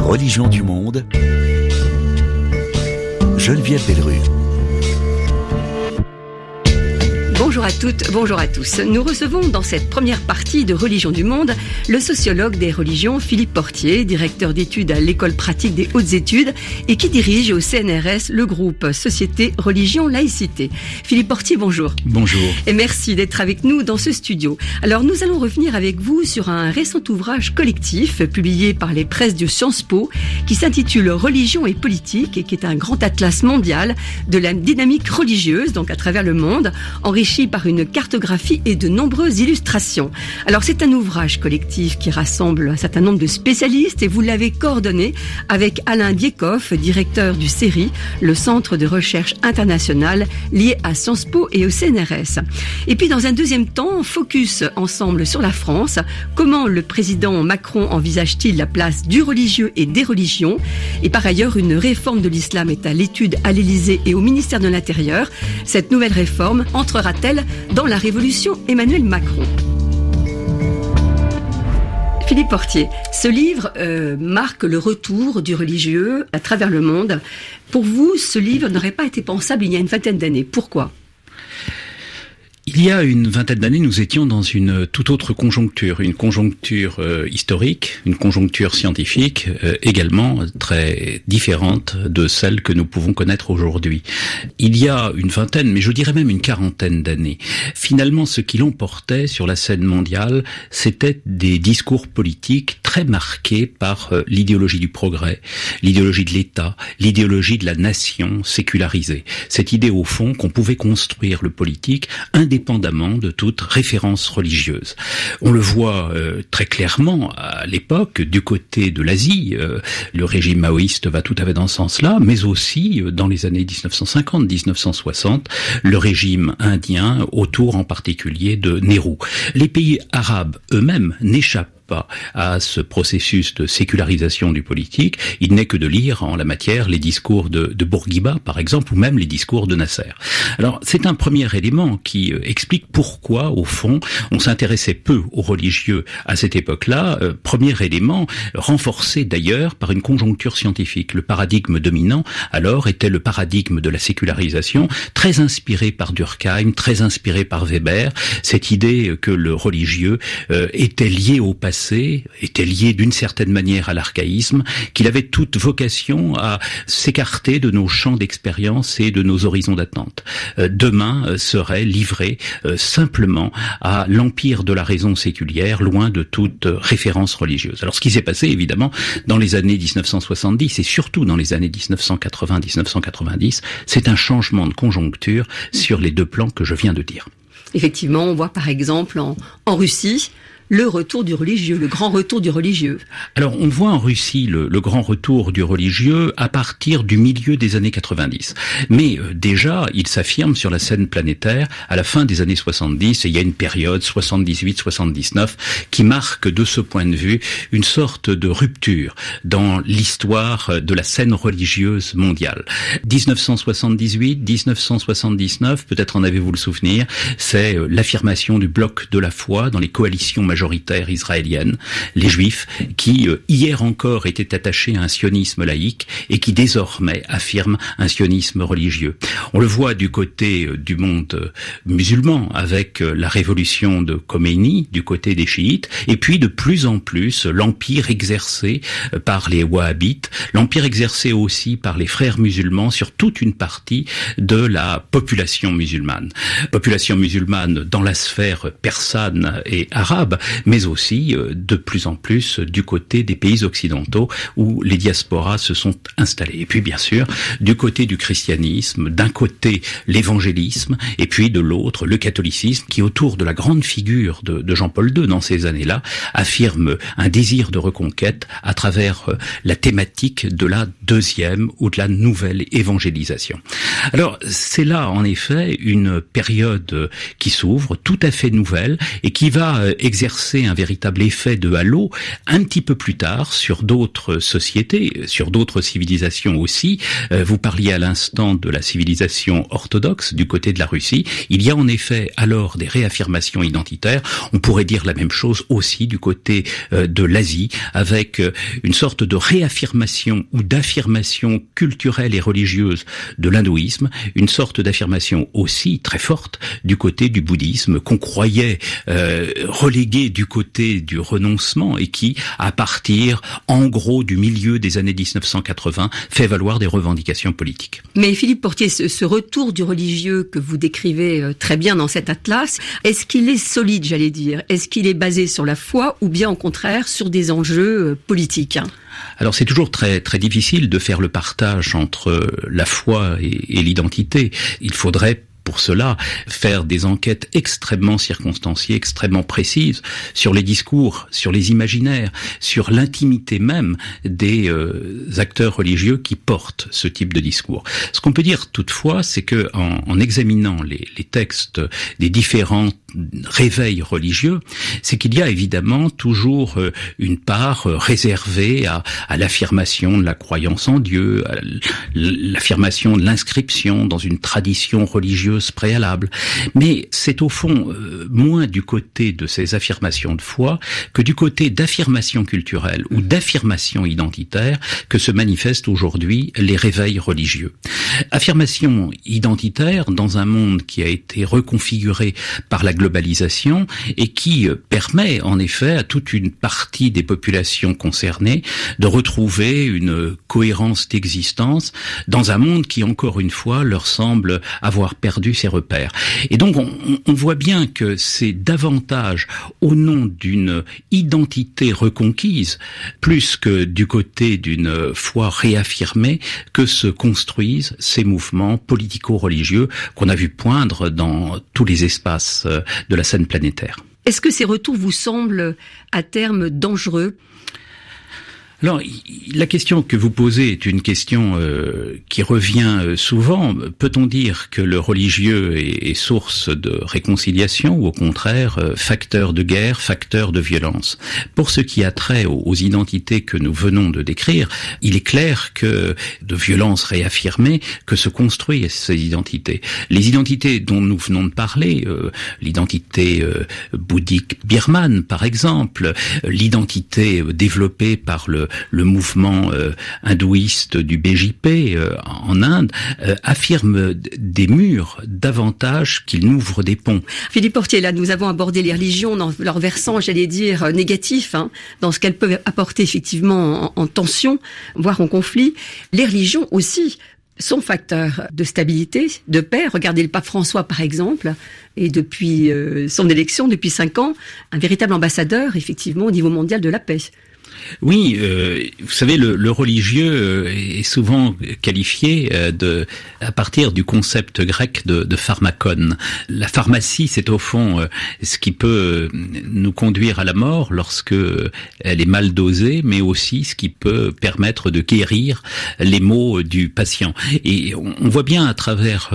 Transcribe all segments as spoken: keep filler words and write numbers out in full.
Religions du monde, Geneviève Bellerue. Bonjour à toutes, bonjour à tous. Nous recevons dans cette première partie de Religions du monde le sociologue des religions Philippe Portier, directeur d'études à l'École pratique des hautes études et qui dirige au C N R S le groupe Société, Religion, Laïcité. Philippe Portier, bonjour. Bonjour. Et merci d'être avec nous dans ce studio. Alors nous allons revenir avec vous sur un récent ouvrage collectif publié par les presses de Sciences Po qui s'intitule Religion et politique et qui est un grand atlas mondial de la dynamique religieuse, donc à travers le monde, enrichi par une cartographie et de nombreuses illustrations. Alors c'est un ouvrage collectif qui rassemble un certain nombre de spécialistes et vous l'avez coordonné avec Alain Dieckhoff, directeur du C E R I, le Centre de recherche international lié à Sciences Po et au C N R S. Et puis dans un deuxième temps, focus ensemble sur la France. Comment le président Macron envisage-t-il la place du religieux et des religions? Et par ailleurs, une réforme de l'islam est à l'étude à l'Élysée et au ministère de l'Intérieur. Cette nouvelle réforme entrera-t-elle dans la révolution Emmanuel Macron? Philippe Portier, ce livre euh, marque le retour du religieux à travers le monde. Pour vous, ce livre n'aurait pas été pensable il y a une vingtaine d'années. Pourquoi ? Il y a une vingtaine d'années, nous étions dans une toute autre conjoncture, une conjoncture euh, historique, une conjoncture scientifique euh, également très différente de celle que nous pouvons connaître aujourd'hui. Il y a une vingtaine, mais je dirais même une quarantaine d'années, finalement ce qui l'emportait sur la scène mondiale, c'était des discours politiques très marqués par euh, l'idéologie du progrès, l'idéologie de l'État, l'idéologie de la nation sécularisée. Cette idée au fond qu'on pouvait construire le politique indépendamment indépendamment de toute référence religieuse. On le voit euh, très clairement à l'époque du côté de l'Asie, euh, le régime maoïste va tout à fait dans ce sens-là, mais aussi euh, dans les années dix-neuf cent cinquante dix-neuf cent soixante, le régime indien autour en particulier de Nehru. Les pays arabes eux-mêmes n'échappent pas à ce processus de sécularisation du politique. Il n'est que de lire en la matière les discours de, de Bourguiba, par exemple, ou même les discours de Nasser. Alors, c'est un premier élément qui euh, explique pourquoi, au fond, on s'intéressait peu aux religieux à cette époque-là. Euh, premier élément, renforcé d'ailleurs par une conjoncture scientifique. Le paradigme dominant, alors, était le paradigme de la sécularisation, très inspiré par Durkheim, très inspiré par Weber, cette idée que le religieux euh, était lié au passé, était lié d'une certaine manière à l'archaïsme, qu'il avait toute vocation à s'écarter de nos champs d'expérience et de nos horizons d'attente. Euh, demain euh, serait livré euh, simplement à l'empire de la raison séculière, loin de toute euh, référence religieuse. Alors ce qui s'est passé évidemment dans les années dix-neuf cent soixante-dix et surtout dans les années dix-neuf cent quatre-vingts dix-neuf cent quatre-vingt-dix, c'est un changement de conjoncture sur les deux plans que je viens de dire. Effectivement, on voit par exemple en, en Russie le retour du religieux, le grand retour du religieux. Alors, on voit en Russie le, le grand retour du religieux à partir du milieu des années quatre-vingt-dix. Mais euh, déjà, il s'affirme sur la scène planétaire à la fin des années soixante-dix, et il y a une période soixante-dix-huit soixante-dix-neuf qui marque de ce point de vue une sorte de rupture dans l'histoire de la scène religieuse mondiale. dix-neuf cent soixante-dix-huit dix-neuf cent soixante-dix-neuf, peut-être en avez-vous le souvenir, c'est euh, l'affirmation du bloc de la foi dans les coalitions majoritaires majoritaire israélienne, les Juifs, qui euh, hier encore étaient attachés à un sionisme laïque et qui désormais affirment un sionisme religieux. On le voit du côté euh, du monde euh, musulman avec euh, la révolution de Khomeini, du côté des chiites, et puis de plus en plus l'empire exercé euh, par les wahhabites, l'empire exercé aussi par les frères musulmans sur toute une partie de la population musulmane. Population musulmane dans la sphère persane et arabe, mais aussi euh, de plus en plus du côté des pays occidentaux où les diasporas se sont installées. Et puis bien sûr, du côté du christianisme, d'un côté l'évangélisme, et puis de l'autre le catholicisme, qui autour de la grande figure de, de Jean-Paul deux dans ces années-là, affirme un désir de reconquête à travers euh, la thématique de la deuxième ou de la nouvelle évangélisation. Alors c'est là en effet une période qui s'ouvre, tout à fait nouvelle, et qui va euh, exercer exercer un véritable effet de halo un petit peu plus tard sur d'autres sociétés, sur d'autres civilisations aussi. Euh, vous parliez à l'instant de la civilisation orthodoxe du côté de la Russie. Il y a en effet alors des réaffirmations identitaires. On pourrait dire la même chose aussi du côté euh, de l'Asie, avec euh, une sorte de réaffirmation ou d'affirmation culturelle et religieuse de l'hindouisme, une sorte d'affirmation aussi très forte du côté du bouddhisme qu'on croyait euh, relégué du côté du renoncement et qui, à partir en gros du milieu des années dix-neuf cent quatre-vingts, fait valoir des revendications politiques. Mais Philippe Portier, ce, ce retour du religieux que vous décrivez très bien dans cet atlas, est-ce qu'il est solide, j'allais dire? Est-ce qu'il est basé sur la foi ou bien au contraire sur des enjeux politiques? Alors c'est toujours très très difficile de faire le partage entre la foi et, et l'identité. Il faudrait pour cela faire des enquêtes extrêmement circonstanciées, extrêmement précises sur les discours, sur les imaginaires, sur l'intimité même des euh, acteurs religieux qui portent ce type de discours. Ce qu'on peut dire toutefois, c'est que en, en examinant les, les textes des différents réveils religieux, c'est qu'il y a évidemment toujours euh, une part euh, réservée à, à l'affirmation de la croyance en Dieu, à l'affirmation de l'inscription dans une tradition religieuse préalable. Mais c'est au fond euh, moins du côté de ces affirmations de foi que du côté d'affirmations culturelles ou d'affirmations identitaires que se manifestent aujourd'hui les réveils religieux. Affirmations identitaires dans un monde qui a été reconfiguré par la globalisation et qui permet en effet à toute une partie des populations concernées de retrouver une cohérence d'existence dans un monde qui, encore une fois, leur semble avoir perdu ses repères. Et donc on, on voit bien que c'est davantage au nom d'une identité reconquise, plus que du côté d'une foi réaffirmée, que se construisent ces mouvements politico-religieux qu'on a vu poindre dans tous les espaces de la scène planétaire. Est-ce que ces retours vous semblent à terme dangereux ? Alors, la question que vous posez est une question euh, qui revient souvent. Peut-on dire que le religieux est, est source de réconciliation ou au contraire euh, facteur de guerre, facteur de violence? Pour ce qui a trait aux, aux identités que nous venons de décrire, il est clair que de violence réaffirmée que se construisent ces identités. Les identités dont nous venons de parler, euh, l'identité euh, bouddhique birmane par exemple, l'identité euh, développée par le le mouvement euh, hindouiste du B J P euh, en Inde euh, affirme des murs davantage qu'il n'ouvre des ponts. Philippe Portier, là nous avons abordé les religions dans leur versant, j'allais dire, négatif, hein, dans ce qu'elles peuvent apporter effectivement en, en tension, voire en conflit. Les religions aussi sont facteurs de stabilité, de paix. Regardez le pape François par exemple, et depuis euh, son élection, depuis cinq ans, un véritable ambassadeur effectivement au niveau mondial de la paix. Oui, euh, vous savez, le, le religieux est souvent qualifié de, à partir du concept grec de, de pharmakon. La pharmacie, c'est au fond ce qui peut nous conduire à la mort lorsque elle est mal dosée, mais aussi ce qui peut permettre de guérir les maux du patient. Et on voit bien à travers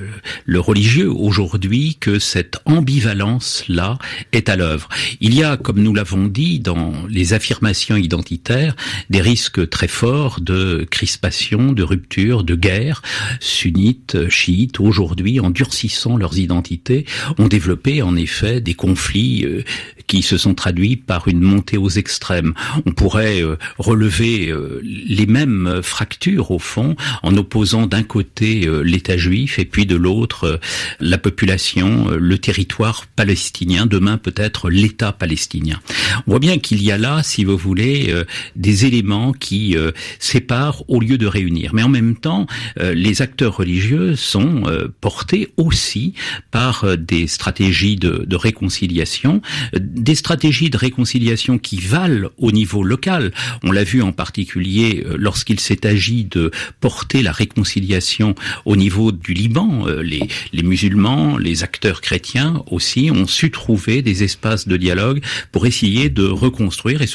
le religieux aujourd'hui que cette ambivalence-là est à l'œuvre. Il y a, comme nous l'avons dit, dans les affirmations identitaires, des risques très forts de crispation, de rupture, de guerre. Sunnites, chiites, aujourd'hui, en durcissant leurs identités, ont développé en effet des conflits euh, qui se sont traduits par une montée aux extrêmes. On pourrait euh, relever euh, les mêmes fractures au fond, en opposant d'un côté euh, l'État juif et puis de l'autre euh, la population, euh, le territoire palestinien, demain peut-être l'État palestinien. On voit bien qu'il y a là, si vous voulez, Euh, des éléments qui euh, séparent au lieu de réunir. Mais en même temps, euh, les acteurs religieux sont euh, portés aussi par euh, des stratégies de, de réconciliation, euh, des stratégies de réconciliation qui valent au niveau local. On l'a vu en particulier euh, lorsqu'il s'est agi de porter la réconciliation au niveau du Liban. Euh, les, les musulmans, les acteurs chrétiens aussi ont su trouver des espaces de dialogue pour essayer de reconstruire et souvent pour réunir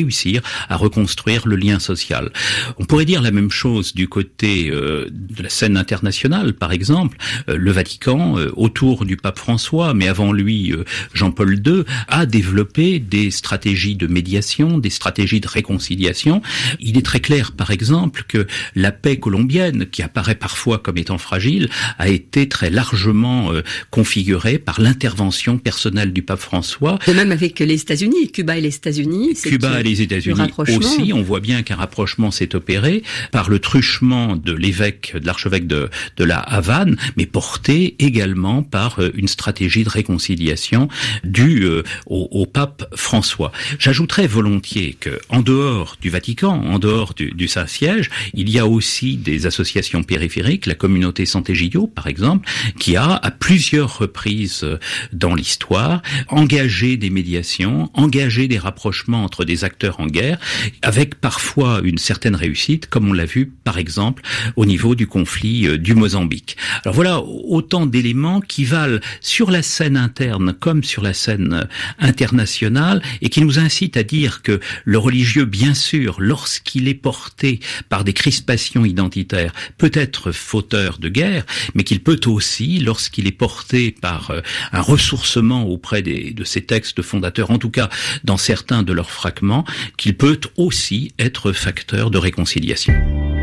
réussir à reconstruire le lien social. On pourrait dire la même chose du côté euh, de la scène internationale, par exemple. Euh, le Vatican, euh, autour du pape François, mais avant lui euh, Jean-Paul deux, a développé des stratégies de médiation, des stratégies de réconciliation. Il est très clair, par exemple, que la paix colombienne, qui apparaît parfois comme étant fragile, a été très largement euh, configurée par l'intervention personnelle du pape François. De même avec les États-Unis, Cuba et les États-Unis. Cuba et les États-Unis aussi, on voit bien qu'un rapprochement s'est opéré par le truchement de l'évêque, de l'archevêque de, de la Havane, mais porté également par une stratégie de réconciliation due euh, au, au pape François. J'ajouterais volontiers que, en dehors du Vatican, en dehors du, du Saint-Siège, il y a aussi des associations périphériques, la communauté Sant'Egidio, par exemple, qui a, à plusieurs reprises dans l'histoire, engagé des médiations, engagé des rapprochements entre des acteurs en guerre, avec parfois une certaine réussite, comme on l'a vu, par exemple, au niveau du conflit du Mozambique. Alors voilà autant d'éléments qui valent sur la scène interne comme sur la scène internationale et qui nous incitent à dire que le religieux, bien sûr, lorsqu'il est porté par des crispations identitaires, peut être fauteur de guerre, mais qu'il peut aussi, lorsqu'il est porté par un ressourcement auprès des, de ces textes fondateurs, en tout cas dans certains de leurs fragments, qu'il peut aussi être facteur de réconciliation.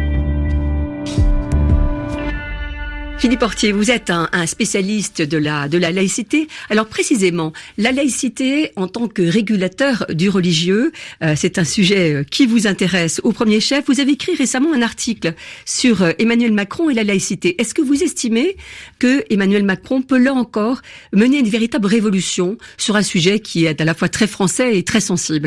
Philippe Ortier, vous êtes un, un spécialiste de la, de la laïcité. Alors précisément, la laïcité en tant que régulateur du religieux, euh, c'est un sujet qui vous intéresse au premier chef. Vous avez écrit récemment un article sur Emmanuel Macron et la laïcité. Est-ce que vous estimez que Emmanuel Macron peut là encore mener une véritable révolution sur un sujet qui est à la fois très français et très sensible ?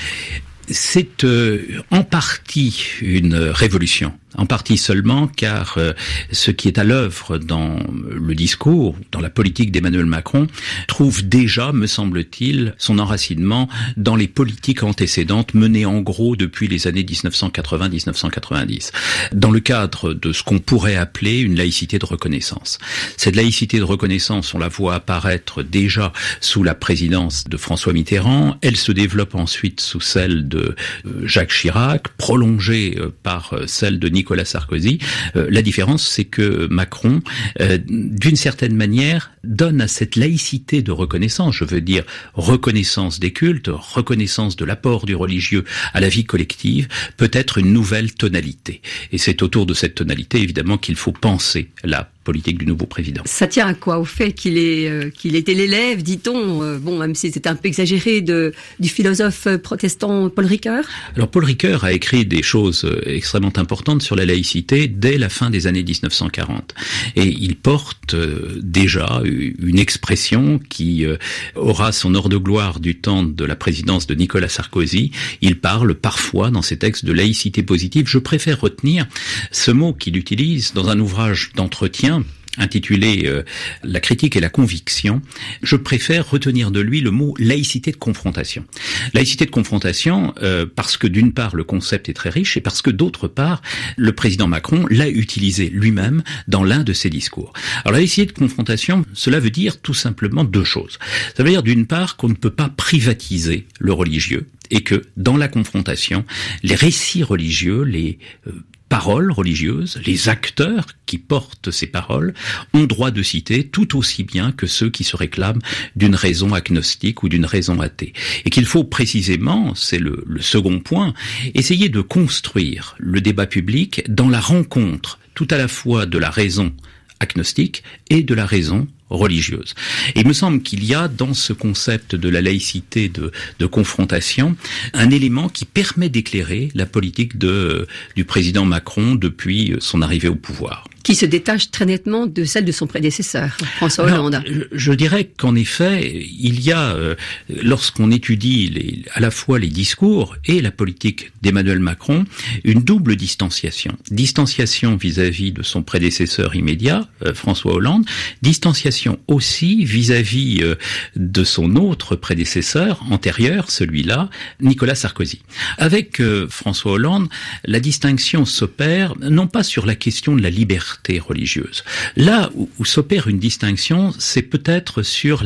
C'est euh, en partie une révolution. En partie seulement, car euh, ce qui est à l'œuvre dans le discours, dans la politique d'Emmanuel Macron, trouve déjà, me semble-t-il, son enracinement dans les politiques antécédentes menées en gros depuis les années dix-neuf cent quatre-vingts à dix-neuf cent quatre-vingt-dix, dans le cadre de ce qu'on pourrait appeler une laïcité de reconnaissance. Cette laïcité de reconnaissance, on la voit apparaître déjà sous la présidence de François Mitterrand, elle se développe ensuite sous celle de Jacques Chirac, prolongée par celle de Nicolas Sarkozy. Euh, la différence, c'est que Macron, euh, d'une certaine manière, donne à cette laïcité de reconnaissance, je veux dire reconnaissance des cultes, reconnaissance de l'apport du religieux à la vie collective, peut-être une nouvelle tonalité. Et c'est autour de cette tonalité, évidemment, qu'il faut penser la politique du nouveau président. Ça tient à quoi ? Au fait qu'il est euh, qu'il était l'élève, dit-on, euh, bon, même si c'est un peu exagéré, de du philosophe protestant Paul Ricoeur ? Alors Paul Ricoeur a écrit des choses extrêmement importantes sur la laïcité dès la fin des années dix-neuf cent quarante. Et il porte euh, déjà une expression qui euh, aura son heure de gloire du temps de la présidence de Nicolas Sarkozy. Il parle parfois dans ses textes de laïcité positive. Je préfère retenir ce mot qu'il utilise dans un ouvrage d'entretien intitulé euh, « La critique et la conviction », je préfère retenir de lui le mot « laïcité de confrontation ». Laïcité de confrontation euh, parce que d'une part le concept est très riche et parce que d'autre part le président Macron l'a utilisé lui-même dans l'un de ses discours. Alors la laïcité de confrontation, cela veut dire tout simplement deux choses. Ça veut dire d'une part qu'on ne peut pas privatiser le religieux et que dans la confrontation, les récits religieux, les euh, paroles religieuses, les acteurs qui portent ces paroles ont droit de citer tout aussi bien que ceux qui se réclament d'une raison agnostique ou d'une raison athée. Et qu'il faut précisément, c'est le, le second point, essayer de construire le débat public dans la rencontre tout à la fois de la raison agnostique et de la raison religieuse. Et il me semble qu'il y a dans ce concept de la laïcité de, de confrontation un élément qui permet d'éclairer la politique de, du président Macron depuis son arrivée au pouvoir. Qui se détache très nettement de celle de son prédécesseur, François Hollande. Alors, je dirais qu'en effet, il y a, euh, lorsqu'on étudie les, à la fois les discours et la politique d'Emmanuel Macron, une double distanciation. Distanciation vis-à-vis de son prédécesseur immédiat, euh, François Hollande, distanciation aussi vis-à-vis euh, de son autre prédécesseur antérieur, celui-là, Nicolas Sarkozy. Avec euh, François Hollande, la distinction s'opère non pas sur la question de la liberté religieuse. Là où, où s'opère une distinction, c'est peut-être sur la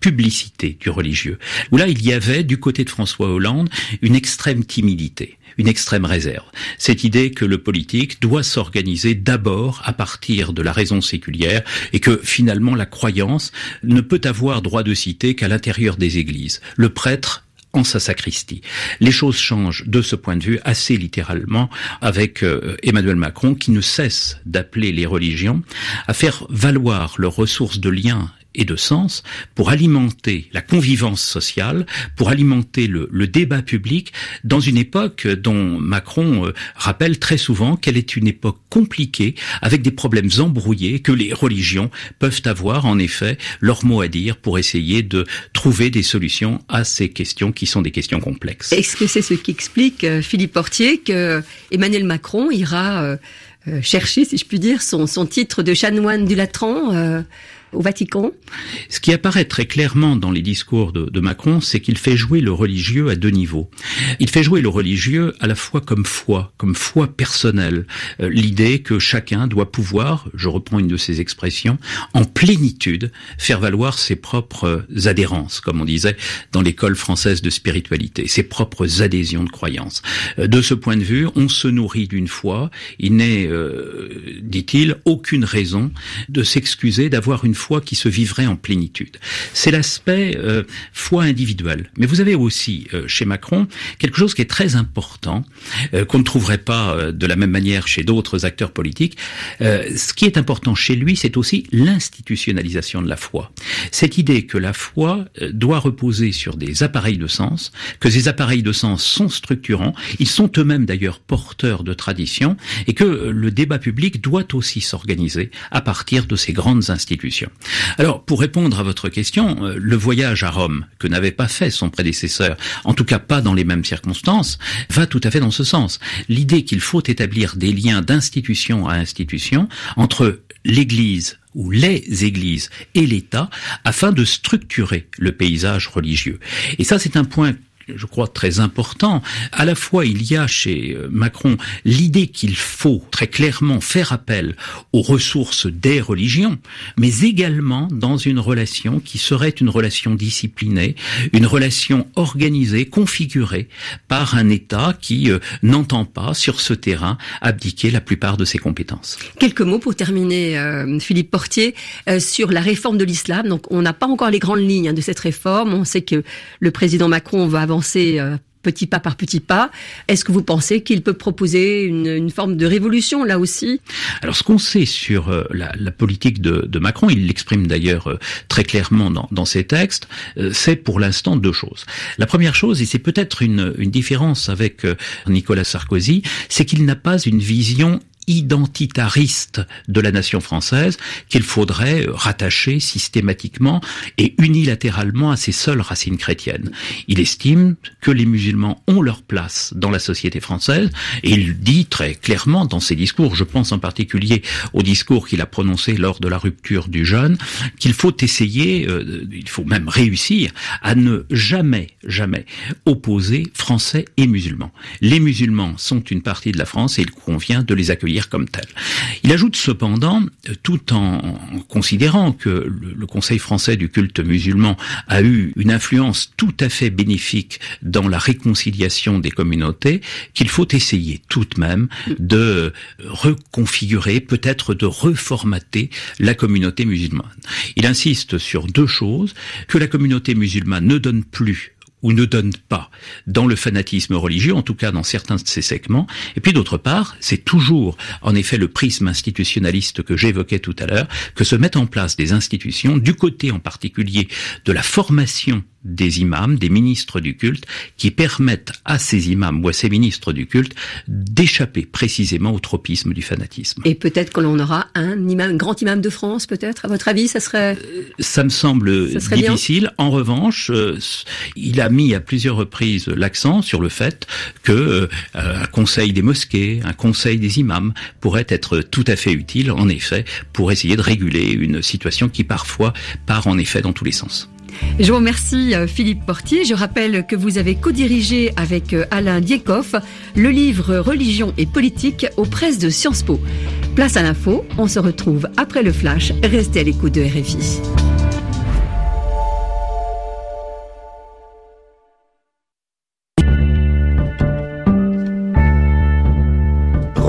publicité du religieux, où là il y avait du côté de François Hollande une extrême timidité, une extrême réserve. Cette idée que le politique doit s'organiser d'abord à partir de la raison séculière et que finalement la croyance ne peut avoir droit de cité qu'à l'intérieur des églises. Le prêtre en sa sacristie. Les choses changent de ce point de vue assez littéralement avec euh, Emmanuel Macron qui ne cesse d'appeler les religions à faire valoir leurs ressources de lien et de sens pour alimenter la convivence sociale, pour alimenter le, le débat public dans une époque dont Macron euh, rappelle très souvent qu'elle est une époque compliquée avec des problèmes embrouillés que les religions peuvent avoir en effet leur mot à dire pour essayer de trouver des solutions à ces questions qui sont des questions complexes. Est-ce que c'est ce qui explique, euh, Philippe Portier, que Emmanuel Macron ira euh, euh, chercher, si je puis dire, son, son titre de chanoine du Latran euh au Vatican? Ce qui apparaît très clairement dans les discours de, de Macron, c'est qu'il fait jouer le religieux à deux niveaux. Il fait jouer le religieux à la fois comme foi, comme foi personnelle. Euh, l'idée que chacun doit pouvoir, je reprends une de ses expressions, en plénitude, faire valoir ses propres adhérences, comme on disait dans l'école française de spiritualité, ses propres adhésions de croyances. Euh, de ce point de vue, on se nourrit d'une foi. Il n'est, euh, dit-il, aucune raison de s'excuser d'avoir une foi qui se vivrait en plénitude. C'est l'aspect euh, foi individuelle. Mais vous avez aussi, euh, chez Macron, quelque chose qui est très important, euh, qu'on ne trouverait pas euh, de la même manière chez d'autres acteurs politiques. Euh, ce qui est important chez lui, c'est aussi l'institutionnalisation de la foi. Cette idée que la foi euh, doit reposer sur des appareils de sens, que ces appareils de sens sont structurants, ils sont eux-mêmes d'ailleurs porteurs de tradition, et que euh, le débat public doit aussi s'organiser à partir de ces grandes institutions. Alors, pour répondre à votre question, euh, le voyage à Rome, que n'avait pas fait son prédécesseur, en tout cas pas dans les mêmes circonstances, va tout à fait dans ce sens. L'idée qu'il faut établir des liens d'institution à institution entre l'Église ou les églises et l'État afin de structurer le paysage religieux. Et ça, c'est un point je crois très important. À la fois, il y a chez Macron l'idée qu'il faut très clairement faire appel aux ressources des religions, mais également dans une relation qui serait une relation disciplinée, une relation organisée, configurée par un État qui euh, n'entend pas, sur ce terrain, abdiquer la plupart de ses compétences. Quelques mots pour terminer, euh, Philippe Portier, euh, sur la réforme de l'islam. Donc, on n'a pas encore les grandes lignes hein, de cette réforme. On sait que le président Macron va avancer Euh, petit pas par petit pas. Est-ce que vous pensez qu'il peut proposer une, une forme de révolution là aussi? Alors ce qu'on sait sur euh, la, la politique de, de Macron, il l'exprime d'ailleurs euh, très clairement dans, dans ses textes, euh, c'est pour l'instant deux choses. La première chose, et c'est peut-être une, une différence avec euh, Nicolas Sarkozy, c'est qu'il n'a pas une vision identitariste de la nation française qu'il faudrait rattacher systématiquement et unilatéralement à ses seules racines chrétiennes. Il estime que les musulmans ont leur place dans la société française et il dit très clairement dans ses discours, je pense en particulier au discours qu'il a prononcé lors de la rupture du jeûne, qu'il faut essayer, euh, il faut même réussir à ne jamais, jamais opposer français et musulmans. Les musulmans sont une partie de la France et il convient de les accueillir comme tel. Il ajoute cependant, tout en considérant que le, le Conseil français du culte musulman a eu une influence tout à fait bénéfique dans la réconciliation des communautés, qu'il faut essayer tout de même de reconfigurer, peut-être de reformater la communauté musulmane. Il insiste sur deux choses, que la communauté musulmane ne donne plus ou ne donne pas dans le fanatisme religieux, en tout cas dans certains de ses segments. Et puis d'autre part, c'est toujours en effet le prisme institutionnaliste que j'évoquais tout à l'heure, que se mettent en place des institutions, du côté en particulier de la formation des imams, des ministres du culte, qui permettent à ces imams ou à ces ministres du culte d'échapper précisément au tropisme du fanatisme. Et peut-être que l'on aura un imam, un grand imam de France, peut-être, à votre avis, ça serait... Ça me semble ça difficile. Bien. En revanche, euh, il a mis à plusieurs reprises l'accent sur le fait que euh, un conseil des mosquées, un conseil des imams pourrait être tout à fait utile, en effet, pour essayer de réguler une situation qui parfois part en effet dans tous les sens. Je vous remercie Philippe Portier. Je rappelle que vous avez co-dirigé avec Alain Dieckhoff le livre Religion et politique aux presses de Sciences Po. Place à l'info, on se retrouve après le flash. Restez à l'écoute de R F I.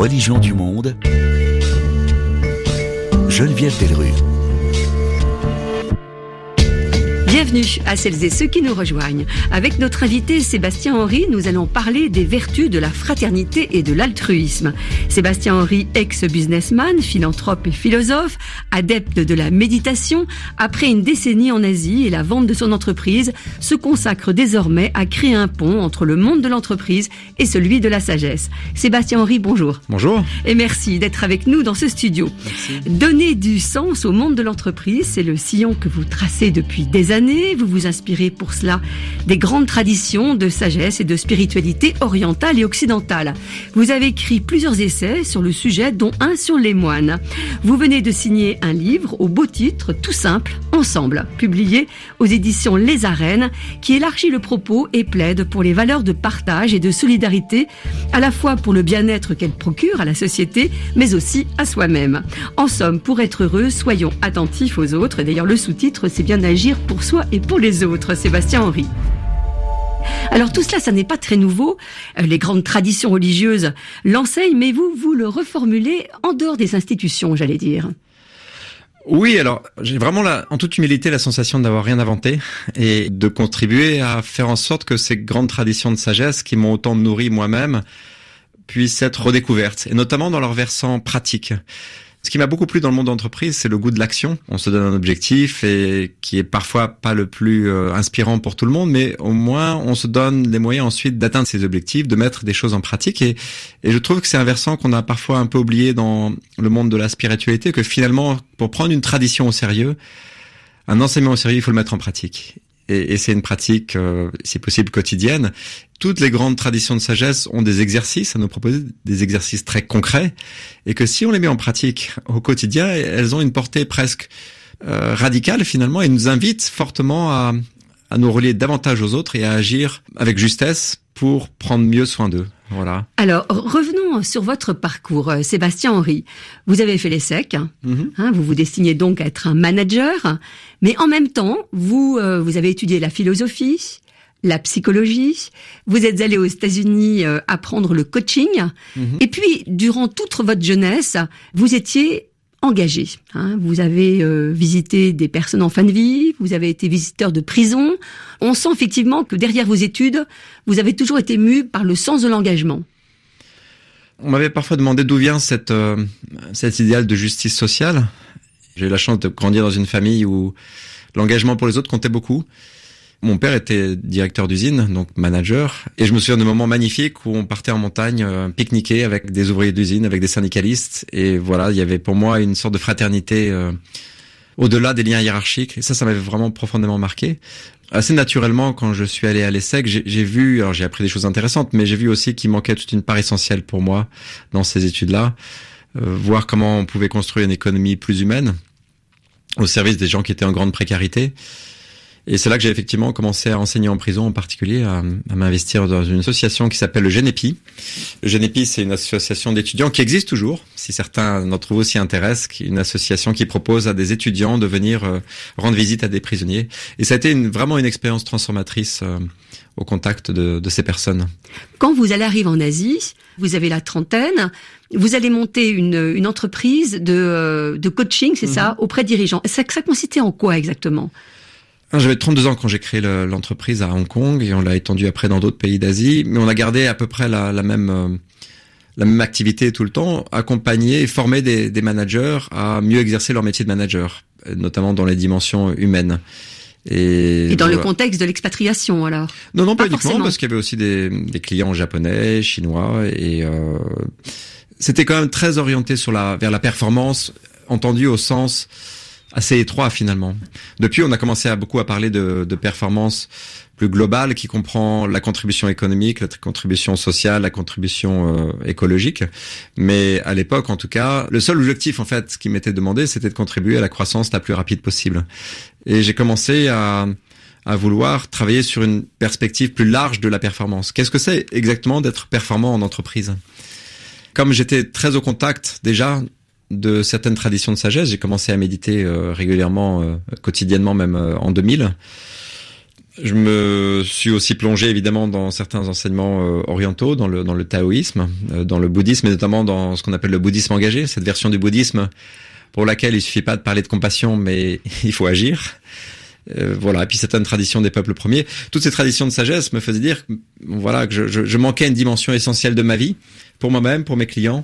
Religion du monde, Geneviève Delrue. Bienvenue à celles et ceux qui nous rejoignent. Avec notre invité Sébastien Henry, nous allons parler des vertus de la fraternité et de l'altruisme. Sébastien Henry, ex-businessman, philanthrope et philosophe, adepte de la méditation, après une décennie en Asie et la vente de son entreprise, se consacre désormais à créer un pont entre le monde de l'entreprise et celui de la sagesse. Sébastien Henry, bonjour. Bonjour. Et merci d'être avec nous dans ce studio. Merci. Donner du sens au monde de l'entreprise, c'est le sillon que vous tracez depuis des années. Vous vous inspirez pour cela des grandes traditions de sagesse et de spiritualité orientale et occidentale. Vous avez écrit plusieurs essais sur le sujet, dont un sur les moines. Vous venez de signer un livre au beau titre, tout simple, Ensemble, publié aux éditions Les Arènes, qui élargit le propos et plaide pour les valeurs de partage et de solidarité, à la fois pour le bien-être qu'elle procure à la société, mais aussi à soi-même. En somme, pour être heureux, soyons attentifs aux autres. D'ailleurs, le sous-titre, c'est bien agir pour soi et pour les autres, Sébastien Henry. Alors tout cela, ça n'est pas très nouveau. Les grandes traditions religieuses l'enseignent, mais vous, vous le reformulez en dehors des institutions, j'allais dire. Oui, alors j'ai vraiment la, en toute humilité la sensation d'avoir rien inventé et de contribuer à faire en sorte que ces grandes traditions de sagesse qui m'ont autant nourri moi-même puissent être redécouvertes, et notamment dans leur versant pratique. Ce qui m'a beaucoup plu dans le monde d'entreprise, c'est le goût de l'action. On se donne un objectif et qui est parfois pas le plus euh, inspirant pour tout le monde, mais au moins on se donne les moyens ensuite d'atteindre ces objectifs, de mettre des choses en pratique. Et, et je trouve que c'est un versant qu'on a parfois un peu oublié dans le monde de la spiritualité, que finalement, pour prendre une tradition au sérieux, un enseignement au sérieux, il faut le mettre en pratique. Et, et c'est une pratique, euh, si possible, quotidienne. Toutes les grandes traditions de sagesse ont des exercices à nous proposer, des exercices très concrets, et que si on les met en pratique au quotidien, elles ont une portée presque euh, radicale finalement, et nous invitent fortement à, à nous relier davantage aux autres et à agir avec justesse pour prendre mieux soin d'eux. Voilà. Alors, revenons sur votre parcours, Sébastien Henry. Vous avez fait l'ESSEC, mm-hmm. hein, vous vous destinez donc à être un manager, mais en même temps, vous, euh, vous avez étudié la philosophie, la psychologie, vous êtes allé aux États-Unis euh, apprendre le coaching, mmh. et puis durant toute votre jeunesse, vous étiez engagé. Hein, vous avez euh, visité des personnes en fin de vie, vous avez été visiteur de prison. On sent effectivement que derrière vos études, vous avez toujours été mu par le sens de l'engagement. On m'avait parfois demandé d'où vient cette, euh, cet idéal de justice sociale. J'ai eu la chance de grandir dans une famille où l'engagement pour les autres comptait beaucoup. Mon père était directeur d'usine, donc manager, et je me souviens de moments magnifiques où on partait en montagne euh, pique-niquer avec des ouvriers d'usine, avec des syndicalistes, et voilà, il y avait pour moi une sorte de fraternité euh, au-delà des liens hiérarchiques, et ça, ça m'avait vraiment profondément marqué. Assez naturellement, quand je suis allé à l'ESSEC, j'ai, j'ai vu, alors j'ai appris des choses intéressantes, mais j'ai vu aussi qu'il manquait toute une part essentielle pour moi dans ces études-là, euh, voir comment on pouvait construire une économie plus humaine au service des gens qui étaient en grande précarité. Et c'est là que j'ai effectivement commencé à enseigner en prison, en particulier à, à m'investir dans une association qui s'appelle le Genepi. Le Genepi, c'est une association d'étudiants qui existe toujours, si certains d'entre vous s'y intéressent, une association qui propose à des étudiants de venir euh, rendre visite à des prisonniers. Et ça a été une, vraiment une expérience transformatrice euh, au contact de, de ces personnes. Quand vous allez arriver en Asie, vous avez la trentaine, vous allez monter une, une entreprise de, de coaching, c'est mmh. ça, auprès de dirigeants. Ça, ça consistait en quoi exactement ? J'avais trente-deux ans quand j'ai créé le, l'entreprise à Hong Kong, et on l'a étendue après dans d'autres pays d'Asie, mais on a gardé à peu près la, la même euh, la même activité tout le temps, accompagner et former des, des managers à mieux exercer leur métier de manager, notamment dans les dimensions humaines. Et, et dans voilà. Le contexte de l'expatriation, alors ? Non, non, pas, pas uniquement, forcément. Parce qu'il y avait aussi des, des clients japonais, chinois, et euh, c'était quand même très orienté sur la vers la performance, entendu au sens assez étroit finalement. Depuis, on a commencé à beaucoup à parler de, de performance plus globale qui comprend la contribution économique, la contribution sociale, la contribution euh, écologique. Mais à l'époque, en tout cas, le seul objectif en fait qui m'était demandé, c'était de contribuer à la croissance la plus rapide possible. Et j'ai commencé à à vouloir travailler sur une perspective plus large de la performance. Qu'est-ce que c'est exactement d'être performant en entreprise ? Comme j'étais très au contact déjà de certaines traditions de sagesse, j'ai commencé à méditer euh, régulièrement, euh, quotidiennement même euh, en deux mille. Je me suis aussi plongé évidemment dans certains enseignements euh, orientaux, dans le dans le taoïsme, euh, dans le bouddhisme et notamment dans ce qu'on appelle le bouddhisme engagé, cette version du bouddhisme pour laquelle il suffit pas de parler de compassion, mais il faut agir. Euh, voilà. Et puis certaines traditions des peuples premiers, toutes ces traditions de sagesse me faisaient dire, voilà, que je, je, je manquais une dimension essentielle de ma vie pour moi-même, pour mes clients.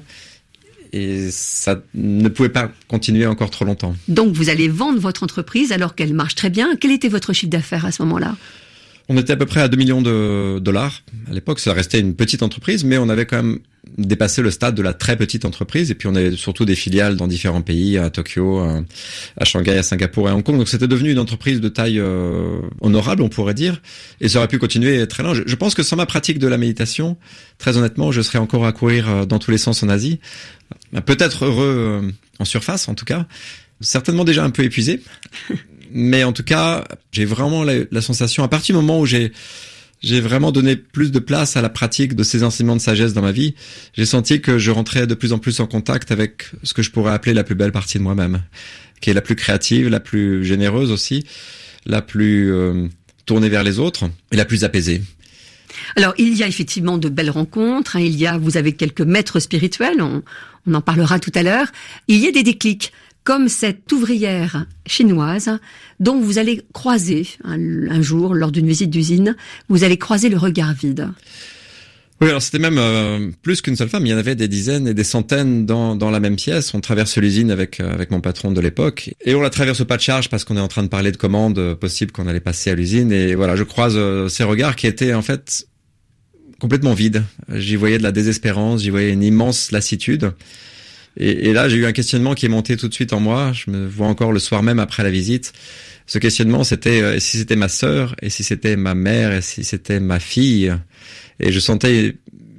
Et ça ne pouvait pas continuer encore trop longtemps. Donc vous allez vendre votre entreprise alors qu'elle marche très bien. Quel était votre chiffre d'affaires à ce moment-là ? On était à peu près à deux millions de dollars. À l'époque, ça restait une petite entreprise, mais on avait quand même dépassé le stade de la très petite entreprise. Et puis on avait surtout des filiales dans différents pays, à Tokyo, à Shanghai, à Singapour et à Hong Kong. Donc c'était devenu une entreprise de taille euh, honorable, on pourrait dire. Et ça aurait pu continuer très loin. Je, je pense que sans ma pratique de la méditation, très honnêtement, je serais encore à courir dans tous les sens en Asie. Peut-être heureux euh, en surface, en tout cas. Certainement déjà un peu épuisé. Mais en tout cas, j'ai vraiment la, la sensation, à partir du moment où j'ai j'ai vraiment donné plus de place à la pratique de ces enseignements de sagesse dans ma vie, j'ai senti que je rentrais de plus en plus en contact avec ce que je pourrais appeler la plus belle partie de moi-même, qui est la plus créative, la plus généreuse aussi, la plus euh, tournée vers les autres et la plus apaisée. Alors, il y a effectivement de belles rencontres, hein, il y a, vous avez quelques maîtres spirituels, on, on en parlera tout à l'heure. Il y a des déclics, comme cette ouvrière chinoise dont vous allez croiser un, un jour, lors d'une visite d'usine, vous allez croiser le regard vide. Oui, alors c'était même euh, plus qu'une seule femme. Il y en avait des dizaines et des centaines dans dans la même pièce. On traverse l'usine avec euh, avec mon patron de l'époque et on la traverse au pas de charge parce qu'on est en train de parler de commandes euh, possibles qu'on allait passer à l'usine. Et voilà, je croise euh, ces regards qui étaient en fait complètement vides. J'y voyais de la désespérance, j'y voyais une immense lassitude. Et, et là, j'ai eu un questionnement qui est monté tout de suite en moi. Je me vois encore le soir même après la visite. Ce questionnement, c'était euh, et si c'était ma sœur, et si c'était ma mère, et si c'était ma fille. Et je sentais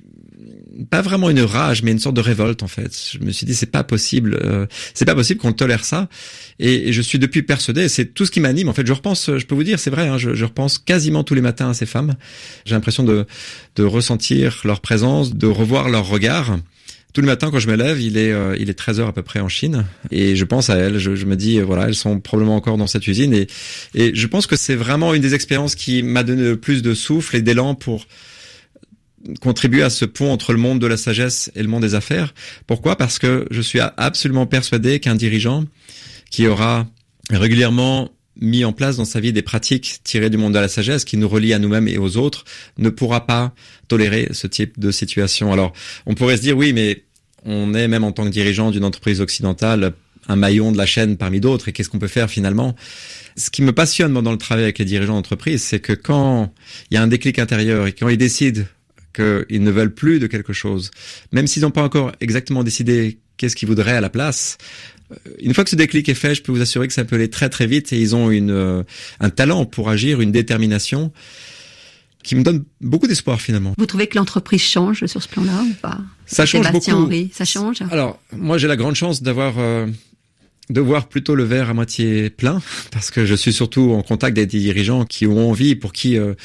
pas vraiment une rage, mais une sorte de révolte en fait. Je me suis dit c'est pas possible, euh, c'est pas possible qu'on tolère ça. Et, et je suis depuis persuadé, c'est tout ce qui m'anime. En fait, je repense, je peux vous dire, c'est vrai, hein, je, je repense quasiment tous les matins à ces femmes. J'ai l'impression de de ressentir leur présence, de revoir leur regard. Tout le matin, quand je me lève, il est euh, il est treize heures à peu près en Chine, et je pense à elles. Je, je me dis, euh, voilà, elles sont probablement encore dans cette usine, et et je pense que c'est vraiment une des expériences qui m'a donné le plus de souffle et d'élan pour contribuer à ce pont entre le monde de la sagesse et le monde des affaires. Pourquoi ? Parce que je suis absolument persuadé qu'un dirigeant qui aura régulièrement mis en place dans sa vie des pratiques tirées du monde de la sagesse qui nous relient à nous-mêmes et aux autres ne pourra pas tolérer ce type de situation. Alors, on pourrait se dire, oui, mais on est même en tant que dirigeant d'une entreprise occidentale un maillon de la chaîne parmi d'autres, et qu'est-ce qu'on peut faire finalement ? Ce qui me passionne moi, dans le travail avec les dirigeants d'entreprise, c'est que quand il y a un déclic intérieur et quand ils décident qu'ils ne veulent plus de quelque chose, même s'ils n'ont pas encore exactement décidé qu'est-ce qu'ils voudraient à la place, une fois que ce déclic est fait, je peux vous assurer que ça peut aller très très vite, et ils ont une euh, un talent pour agir, une détermination qui me donne beaucoup d'espoir finalement. Vous trouvez que l'entreprise change sur ce plan-là ou pas ? Ça change Sébastien beaucoup. Henry, ça change ? Alors, moi j'ai la grande chance d'avoir euh, de voir plutôt le verre à moitié plein, parce que je suis surtout en contact avec des dirigeants qui ont envie, pour qui euh,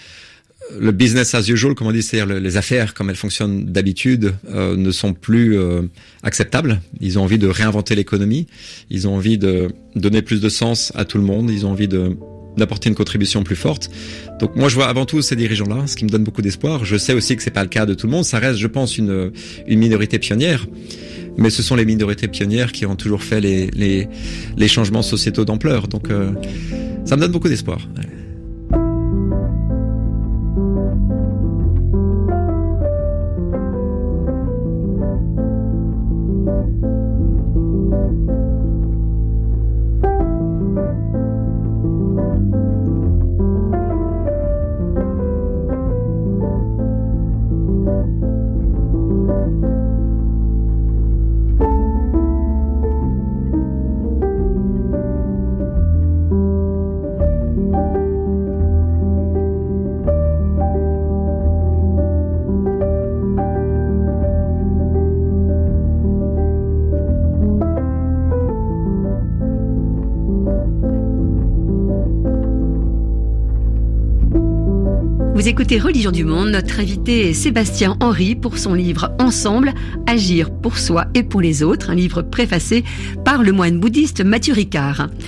le business as usual, comme on dit, c'est-à-dire les affaires comme elles fonctionnent d'habitude, euh, ne sont plus euh, acceptables. Ils ont envie de réinventer l'économie, ils ont envie de donner plus de sens à tout le monde, ils ont envie de d'apporter une contribution plus forte. Donc moi je vois avant tout ces dirigeants-là, ce qui me donne beaucoup d'espoir. Je sais aussi que c'est pas le cas de tout le monde, ça reste, je pense, une une minorité pionnière. Mais ce sont les minorités pionnières qui ont toujours fait les les les changements sociétaux d'ampleur. Donc euh, ça me donne beaucoup d'espoir. Ouais. Vous écoutez Religion du Monde, notre invité est Sébastien Henry pour son livre Ensemble, agir pour soi et pour les autres, un livre préfacé par le moine bouddhiste Matthieu Ricard.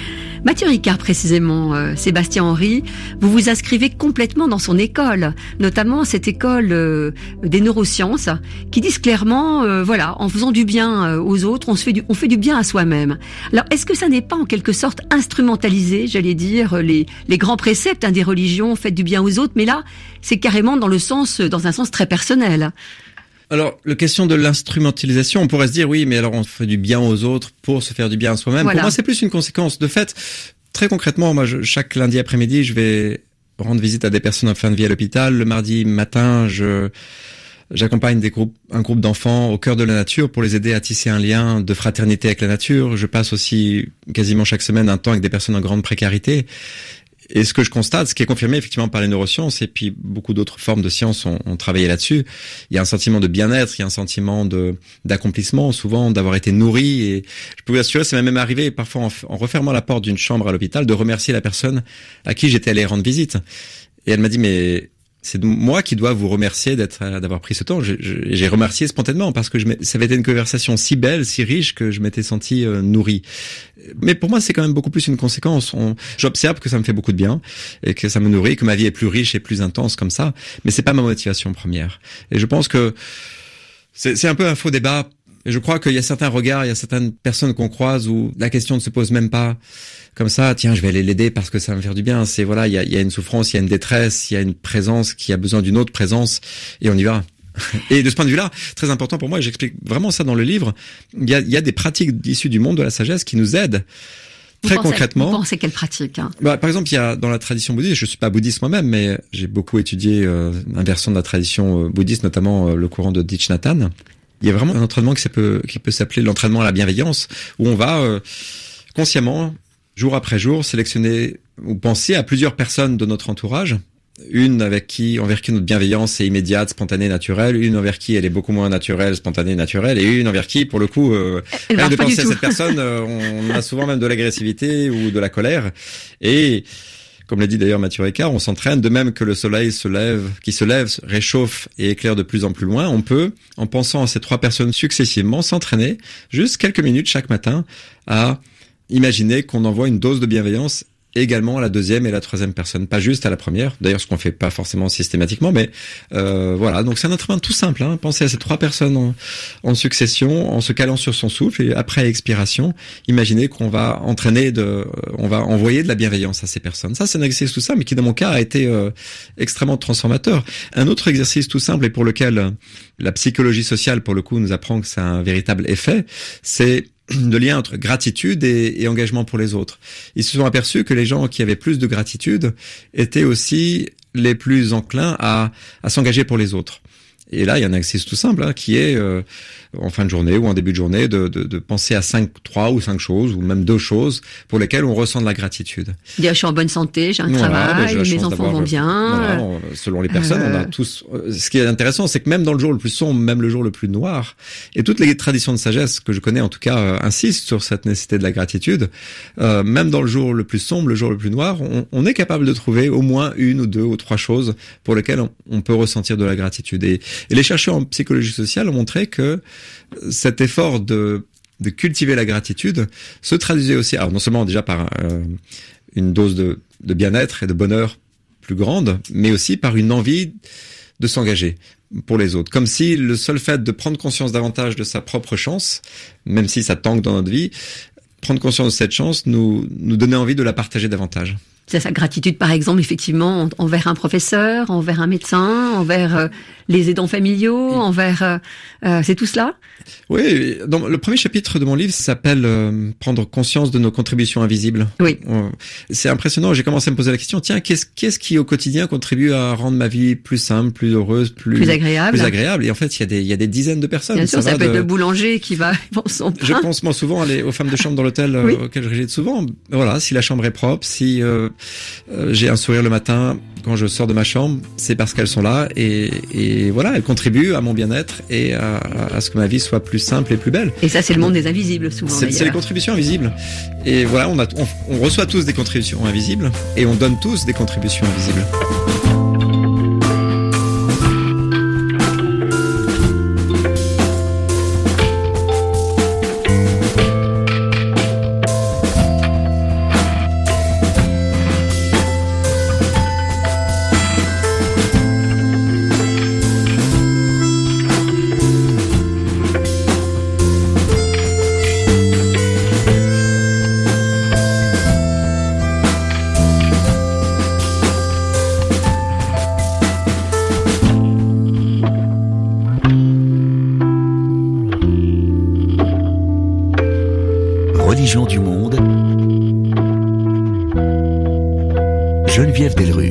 Mathieu Ricard, précisément, euh, Sébastien Henry, vous vous inscrivez complètement dans son école, notamment cette école euh, des neurosciences, qui disent clairement, euh, voilà, en faisant du bien euh, aux autres, on se fait du, on fait du bien à soi-même. Alors, est-ce que ça n'est pas en quelque sorte instrumentalisé, j'allais dire, les, les grands préceptes hein, des religions, faites du bien aux autres, mais là, c'est carrément dans le sens, dans un sens très personnel. Alors, la question de l'instrumentalisation, on pourrait se dire, oui, mais alors on fait du bien aux autres pour se faire du bien à soi-même. Voilà. Pour moi, c'est plus une conséquence. De fait, très concrètement, moi, je, chaque lundi après-midi, je vais rendre visite à des personnes en fin de vie à l'hôpital. Le mardi matin, je j'accompagne des groupes, un groupe d'enfants au cœur de la nature pour les aider à tisser un lien de fraternité avec la nature. Je passe aussi quasiment chaque semaine un temps avec des personnes en grande précarité. Et ce que je constate, ce qui est confirmé effectivement par les neurosciences et puis beaucoup d'autres formes de sciences ont, ont travaillé là-dessus, il y a un sentiment de bien-être, il y a un sentiment de d'accomplissement, souvent d'avoir été nourri. Et je peux vous assurer, ça m'est même arrivé parfois en, en refermant la porte d'une chambre à l'hôpital de remercier la personne à qui j'étais allé rendre visite. Et elle m'a dit, mais c'est moi qui dois vous remercier d'être, d'avoir pris ce temps. Je, je, j'ai remercié spontanément parce que je, ça avait été une conversation si belle, si riche que je m'étais senti euh, nourri. Mais pour moi, c'est quand même beaucoup plus une conséquence. On, j'observe que ça me fait beaucoup de bien et que ça me nourrit, que ma vie est plus riche et plus intense comme ça. Mais c'est pas ma motivation première. Et je pense que c'est, c'est un peu un faux débat. Et je crois qu'il y a certains regards, il y a certaines personnes qu'on croise où la question ne se pose même pas. Comme ça, tiens, je vais aller l'aider parce que ça va me faire du bien. C'est voilà, il y a, il y a une souffrance, il y a une détresse, il y a une présence qui a besoin d'une autre présence et on y va. Et de ce point de vue-là, très important pour moi, et j'explique vraiment ça dans le livre, il y a, il y a des pratiques issues du monde de la sagesse qui nous aident. Très vous pensez, concrètement. Vous pensez quelle pratique hein bah, par exemple, il y a dans la tradition bouddhiste, je suis pas bouddhiste moi-même, mais j'ai beaucoup étudié euh, un versant de la tradition euh, bouddhiste, notamment euh, le courant de Thich Nhat Hanh. Il y a vraiment un entraînement qui peut, qui peut s'appeler l'entraînement à la bienveillance, où on va euh, consciemment, jour après jour, sélectionner ou penser à plusieurs personnes de notre entourage. Une avec qui, envers qui notre bienveillance est immédiate, spontanée, naturelle. Une envers qui elle est beaucoup moins naturelle, spontanée, naturelle. Et une envers qui, pour le coup, euh, rien de penser à cette personne, euh, on a souvent même de l'agressivité ou de la colère. Et comme l'a dit d'ailleurs Mathieu Ricard, on s'entraîne, de même que le soleil se lève, qui se lève, réchauffe et éclaire de plus en plus loin, on peut, en pensant à ces trois personnes successivement, s'entraîner juste quelques minutes chaque matin à imaginer qu'on envoie une dose de bienveillance également à la deuxième et la troisième personne, pas juste à la première. D'ailleurs, ce qu'on fait pas forcément systématiquement, mais euh, voilà. Donc c'est un entraînement tout simple. Hein. Pensez à ces trois personnes en, en succession, en se calant sur son souffle, et après expiration, imaginez qu'on va entraîner de, on va envoyer de la bienveillance à ces personnes. Ça, c'est un exercice tout simple, mais qui dans mon cas a été euh, extrêmement transformateur. Un autre exercice tout simple et pour lequel euh, la psychologie sociale, pour le coup, nous apprend que c'est un véritable effet, c'est de lien entre gratitude et, et engagement pour les autres. Ils se sont aperçus que les gens qui avaient plus de gratitude étaient aussi les plus enclins à, à s'engager pour les autres. Et là, il y a un exercice tout simple hein, qui est, euh, en fin de journée ou en début de journée, de, de, de penser à cinq, trois ou cinq choses, ou même deux choses, pour lesquelles on ressent de la gratitude. Dire, je suis en bonne santé, j'ai un voilà, travail, ben, mes enfants vont bien. Voilà, on, selon les personnes, euh... on a tous... Ce qui est intéressant, c'est que même dans le jour le plus sombre, même le jour le plus noir, et toutes les traditions de sagesse que je connais, en tout cas, euh, insistent sur cette nécessité de la gratitude, euh, même dans le jour le plus sombre, le jour le plus noir, on, on est capable de trouver au moins une ou deux ou trois choses pour lesquelles on, on peut ressentir de la gratitude. Et, et les chercheurs en psychologie sociale ont montré que cet effort de, de cultiver la gratitude se traduisait aussi, alors non seulement déjà par euh, une dose de, de bien-être et de bonheur plus grande, mais aussi par une envie de s'engager pour les autres. Comme si le seul fait de prendre conscience davantage de sa propre chance, même si ça tangue dans notre vie, prendre conscience de cette chance nous, nous donnait envie de la partager davantage. C'est sa gratitude, par exemple, effectivement, envers un professeur, envers un médecin, envers euh, les aidants familiaux, envers... Euh, euh, c'est tout cela ? Oui, dans le premier chapitre de mon livre s'appelle euh, « Prendre conscience de nos contributions invisibles ». Oui. C'est impressionnant, j'ai commencé à me poser la question, tiens, qu'est-ce, qu'est-ce qui au quotidien contribue à rendre ma vie plus simple, plus heureuse, plus, plus agréable. Plus agréable. Et en fait, il y a des, il y a des dizaines de personnes. Bien sûr, ça, ça peut de... être le boulanger qui va pour son pain. Je pense moi souvent aller aux femmes de chambre dans l'hôtel oui. euh, auquel je réside souvent. Voilà, si la chambre est propre, si euh, euh, j'ai un sourire le matin quand je sors de ma chambre, c'est parce qu'elles sont là et, et voilà, elles contribuent à mon bien-être et à, à ce que ma vie soit plus simple et plus belle. Et ça, c'est le monde des invisibles, souvent. C'est, c'est les contributions invisibles. Et voilà, on, a, on, on reçoit tous des contributions invisibles et on donne tous des contributions invisibles. gens du monde. Geneviève Delrue.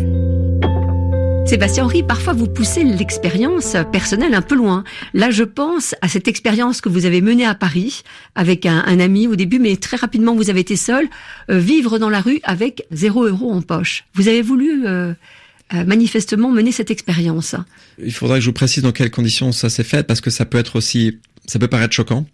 Sébastien Henry, parfois vous poussez l'expérience personnelle un peu loin. Là, je pense à cette expérience que vous avez menée à Paris avec un, un ami au début, mais très rapidement vous avez été seul, euh, vivre dans la rue avec zéro euro en poche. Vous avez voulu euh, euh, manifestement mener cette expérience. Il faudrait que je vous précise dans quelles conditions ça s'est fait, parce que ça peut être aussi, ça peut paraître choquant.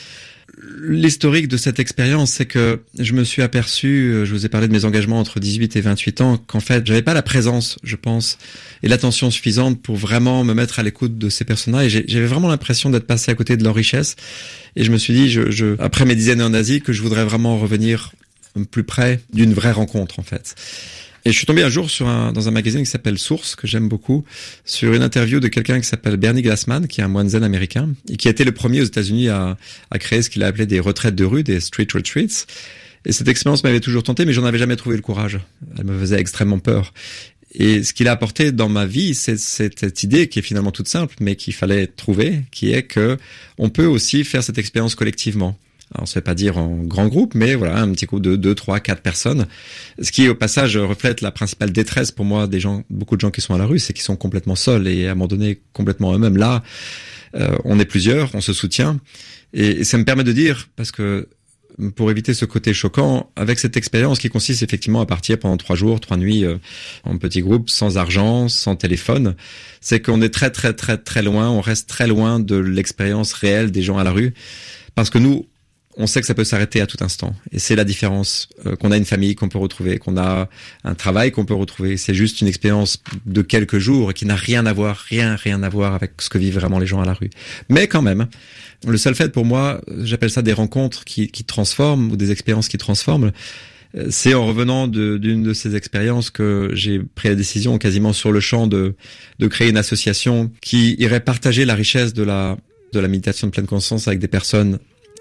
L'historique de cette expérience, c'est que je me suis aperçu, je vous ai parlé de mes engagements entre dix-huit et vingt-huit ans, qu'en fait, j'avais pas la présence, je pense, et l'attention suffisante pour vraiment me mettre à l'écoute de ces personnes-là. Et j'avais vraiment l'impression d'être passé à côté de leur richesse. Et je me suis dit, je, je, après mes dizaines en Asie, que je voudrais vraiment revenir plus près d'une vraie rencontre, en fait. Et je suis tombé un jour sur un, dans un magazine qui s'appelle Source, que j'aime beaucoup, sur une interview de quelqu'un qui s'appelle Bernie Glassman, qui est un moine zen américain, et qui a été le premier aux États-Unis à, à créer ce qu'il a appelé des retraites de rue, des street retreats. Et cette expérience m'avait toujours tenté, mais j'en avais jamais trouvé le courage. Elle me faisait extrêmement peur. Et ce qu'il a apporté dans ma vie, c'est cette idée qui est finalement toute simple, mais qu'il fallait trouver, qui est que on peut aussi faire cette expérience collectivement. Alors, on se fait pas dire en grand groupe, mais voilà, un petit groupe de deux, trois, quatre personnes. Ce qui, au passage, reflète la principale détresse pour moi des gens, beaucoup de gens qui sont à la rue, c'est qu'ils sont complètement seuls et abandonnés complètement eux-mêmes. Là, euh, on est plusieurs, on se soutient. Et, et ça me permet de dire, parce que pour éviter ce côté choquant, avec cette expérience qui consiste effectivement à partir pendant trois jours, trois nuits euh, en petit groupe, sans argent, sans téléphone, c'est qu'on est très, très, très, très loin, on reste très loin de l'expérience réelle des gens à la rue. Parce que nous, on sait que ça peut s'arrêter à tout instant. Et c'est la différence, euh, qu'on a une famille qu'on peut retrouver, qu'on a un travail qu'on peut retrouver. C'est juste une expérience de quelques jours et qui n'a rien à voir, rien, rien à voir avec ce que vivent vraiment les gens à la rue. Mais quand même, le seul fait pour moi, j'appelle ça des rencontres qui, qui transforment ou des expériences qui transforment. C'est en revenant de, d'une de ces expériences que j'ai pris la décision quasiment sur le champ de, de créer une association qui irait partager la richesse de la, de la méditation de pleine conscience avec des personnes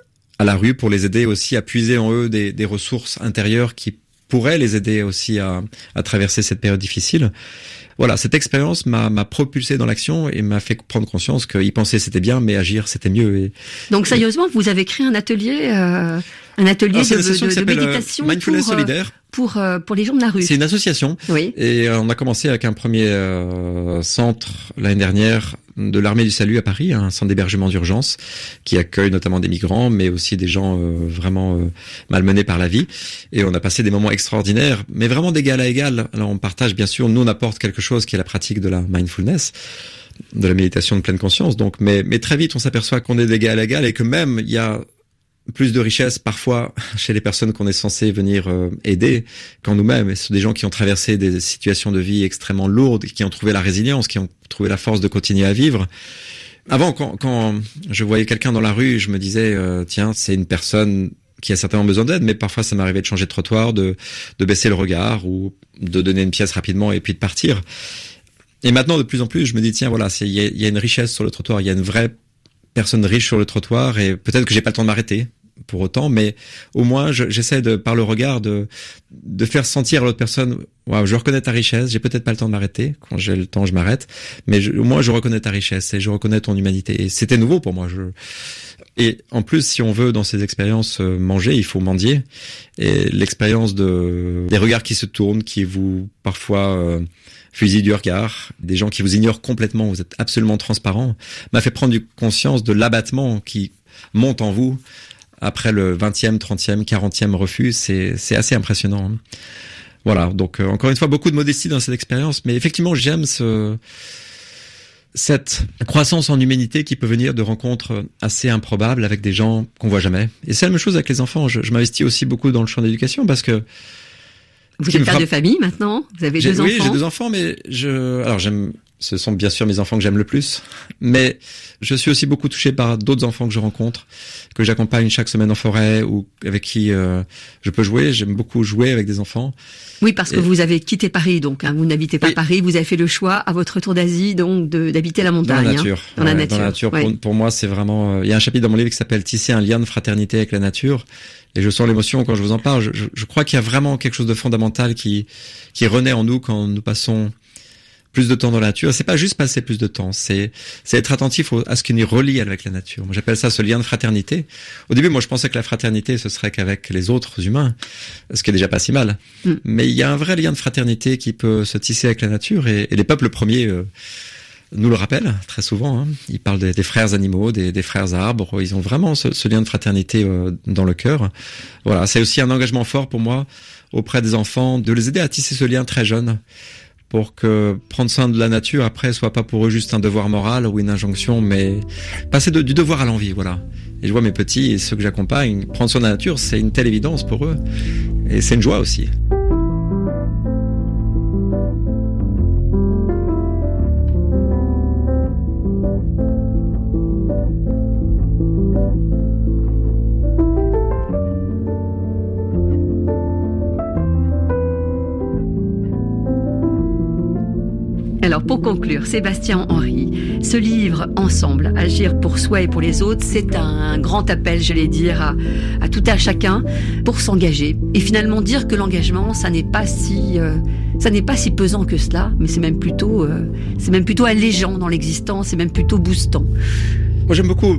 à la rue pour les aider aussi à puiser en eux des, des ressources intérieures qui pourraient les aider aussi à, à traverser cette période difficile. Voilà, cette expérience m'a, m'a propulsé dans l'action et m'a fait prendre conscience qu'y penser c'était bien, mais agir c'était mieux. Et, Donc sérieusement, vous avez créé un atelier, euh, un atelier alors, de, de, de méditation Mindfulness pour, solidaire. Pour, euh, pour les gens de la rue. C'est une association. Oui. Et on a commencé avec un premier euh, centre l'année dernière de l'Armée du Salut à Paris, un centre d'hébergement d'urgence qui accueille notamment des migrants, mais aussi des gens euh, vraiment euh, malmenés par la vie. Et on a passé des moments extraordinaires, mais vraiment d'égal à égal. Alors on partage, bien sûr, nous on apporte quelque chose qui est la pratique de la mindfulness, de la méditation de pleine conscience. Donc, mais, mais très vite on s'aperçoit qu'on est d'égal à égal et que même il y a plus de richesse parfois chez les personnes qu'on est censé venir euh, aider qu'en nous-mêmes. Et ce sont des gens qui ont traversé des situations de vie extrêmement lourdes, qui ont trouvé la résilience, qui ont trouvé la force de continuer à vivre. Avant, quand, quand je voyais quelqu'un dans la rue, je me disais euh, tiens, c'est une personne qui a certainement besoin d'aide, mais parfois ça m'arrivait de changer de trottoir, de, de baisser le regard ou de donner une pièce rapidement et puis de partir. Et maintenant, de plus en plus, je me dis tiens, voilà, il y a, y a une richesse sur le trottoir, il y a une vraie personne riche sur le trottoir et peut-être que j'ai pas le temps de m'arrêter pour autant, mais au moins je, j'essaie de par le regard de de faire sentir à l'autre personne waouh, je reconnais ta richesse, j'ai peut-être pas le temps de m'arrêter, quand j'ai le temps je m'arrête, mais je, au moins je reconnais ta richesse et je reconnais ton humanité. Et c'était nouveau pour moi. Je et en plus, si on veut dans ces expériences euh, manger, il faut mendier. Et l'expérience de des regards qui se tournent, qui vous parfois euh, fusil du regard, des gens qui vous ignorent complètement, vous êtes absolument transparent, m'a fait prendre conscience de l'abattement qui monte en vous après le vingtième, trentième, quarantième refus. C'est, c'est assez impressionnant. Voilà, donc euh, encore une fois, beaucoup de modestie dans cette expérience, mais effectivement, j'aime ce, cette croissance en humanité qui peut venir de rencontres assez improbables avec des gens qu'on voit jamais. Et c'est la même chose avec les enfants. Je, je m'investis aussi beaucoup dans le champ de l'éducation parce que vous êtes père frappe... de famille maintenant, vous avez j'ai, deux oui, enfants. Oui, j'ai deux enfants, mais je, alors j'aime, ce sont bien sûr mes enfants que j'aime le plus, mais je suis aussi beaucoup touché par d'autres enfants que je rencontre, que j'accompagne chaque semaine en forêt ou avec qui euh, je peux jouer. J'aime beaucoup jouer avec des enfants. Oui, parce que Et... vous avez quitté Paris, donc hein, vous n'habitez pas oui. Paris, vous avez fait le choix à votre retour d'Asie, donc de, d'habiter la montagne. Dans la nature. Hein, dans, ouais, la nature. dans la nature. Ouais. Pour, pour moi, c'est vraiment. Euh, il y a un chapitre dans mon livre qui s'appelle Tisser un lien de fraternité avec la nature. Et je sens l'émotion quand je vous en parle. Je, je, je crois qu'il y a vraiment quelque chose de fondamental qui qui renaît en nous quand nous passons plus de temps dans la nature. C'est pas juste passer plus de temps, c'est c'est être attentif au, à ce qui nous relie avec la nature. Moi, j'appelle ça ce lien de fraternité. Au début, moi, je pensais que la fraternité, ce serait qu'avec les autres humains, ce qui est déjà pas si mal. Mm. Mais il y a un vrai lien de fraternité qui peut se tisser avec la nature, et, et les peuples premiers euh, nous le rappellent très souvent. Hein. Ils parlent des, des frères animaux, des, des frères arbres. Ils ont vraiment ce, ce lien de fraternité euh, dans le cœur. Voilà, c'est aussi un engagement fort pour moi auprès des enfants, de les aider à tisser ce lien très jeune, pour que prendre soin de la nature, après, soit pas pour eux juste un devoir moral ou une injonction, mais passer de, du devoir à l'envie, voilà. Et je vois mes petits et ceux que j'accompagne, prendre soin de la nature, c'est une telle évidence pour eux. Et c'est une joie aussi. Alors pour conclure, Sébastien Henry, ce livre Ensemble, agir pour soi et pour les autres, c'est un grand appel, je vais dire, à, à tout un chacun pour s'engager et finalement dire que l'engagement, ça n'est pas si, euh, ça n'est pas si pesant que cela, mais c'est même plutôt, euh, c'est même plutôt allégeant dans l'existence, c'est même plutôt boostant. Moi, j'aime beaucoup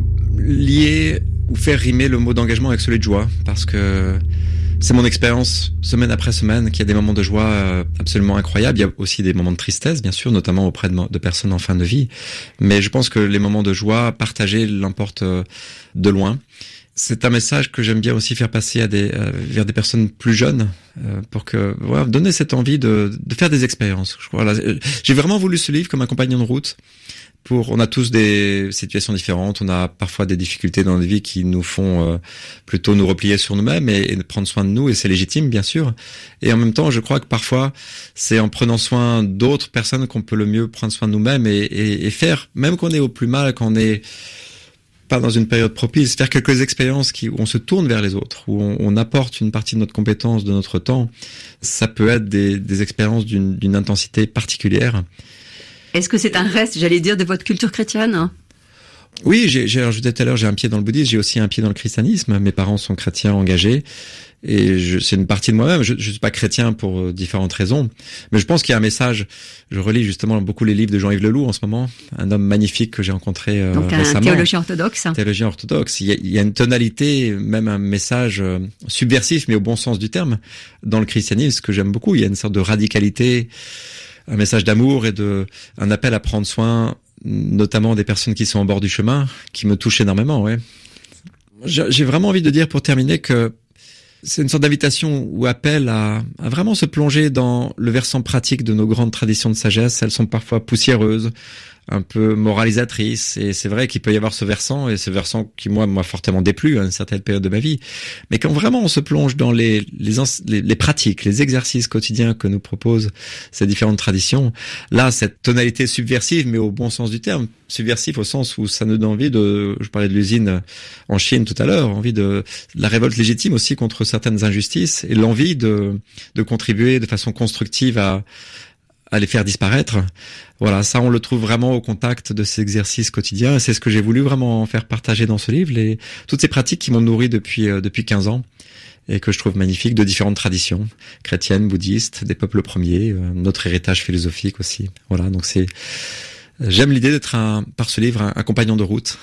lier ou faire rimer le mot d'engagement avec celui de joie, parce que c'est mon expérience semaine après semaine qu'il y a des moments de joie absolument incroyables. Il y a aussi des moments de tristesse, bien sûr, notamment auprès de, de personnes en fin de vie. Mais je pense que les moments de joie partagés l'emportent de loin. C'est un message que j'aime bien aussi faire passer à des, euh, vers des personnes plus jeunes, euh, pour que, voilà, donner cette envie de, de faire des expériences. Je crois, voilà, j'ai vraiment voulu ce livre comme un compagnon de route. Pour, on a tous des situations différentes, on a parfois des difficultés dans la vie qui nous font euh, plutôt nous replier sur nous-mêmes et, et prendre soin de nous, et c'est légitime, bien sûr. Et en même temps, je crois que parfois, c'est en prenant soin d'autres personnes qu'on peut le mieux prendre soin de nous-mêmes et, et, et faire, même qu'on est au plus mal, qu'on est pas dans une période propice, faire quelques expériences qui, où on se tourne vers les autres, où on, on apporte une partie de notre compétence, de notre temps. Ça peut être des, des expériences d'une, d'une intensité particulière. Est-ce que c'est un reste, j'allais dire, de votre culture chrétienne ? Oui, j'ai, j'ai, je disais tout à l'heure, j'ai un pied dans le bouddhisme, j'ai aussi un pied dans le christianisme. Mes parents sont chrétiens engagés, et je, c'est une partie de moi-même. Je, je suis pas chrétien pour euh, différentes raisons, mais je pense qu'il y a un message. Je relis justement beaucoup les livres de Jean-Yves Leloup en ce moment, un homme magnifique que j'ai rencontré euh, Donc un récemment. théologien orthodoxe. Théologien orthodoxe. Il y, a, il y a une tonalité, même un message euh, subversif, mais au bon sens du terme, dans le christianisme, que j'aime beaucoup. Il y a une sorte de radicalité, un message d'amour et de un appel à prendre soin, notamment des personnes qui sont au bord du chemin, qui me touchent énormément. Ouais. J'ai vraiment envie de dire, pour terminer, que c'est une sorte d'invitation ou appel à, à vraiment se plonger dans le versant pratique de nos grandes traditions de sagesse. Elles sont parfois poussiéreuses, un peu moralisatrices, et c'est vrai qu'il peut y avoir ce versant, et ce versant qui moi m'a fortement déplu à une certaine période de ma vie. Mais quand vraiment on se plonge dans les les, les, les pratiques, les exercices quotidiens que nous proposent ces différentes traditions, là cette tonalité subversive, mais au bon sens du terme, subversif au sens où ça nous donne envie de, je parlais de l'usine en Chine tout à l'heure, envie de, de la révolte légitime aussi contre certaines injustices, et l'envie de de contribuer de façon constructive à à les faire disparaître. Voilà, ça on le trouve vraiment au contact de ces exercices quotidiens, et c'est ce que j'ai voulu vraiment faire partager dans ce livre, les, toutes ces pratiques qui m'ont nourri depuis, euh, depuis quinze ans, et que je trouve magnifiques, de différentes traditions, chrétiennes, bouddhistes, des peuples premiers, euh, notre héritage philosophique aussi. Voilà, donc c'est, j'aime l'idée d'être un, par ce livre, un, un compagnon de route,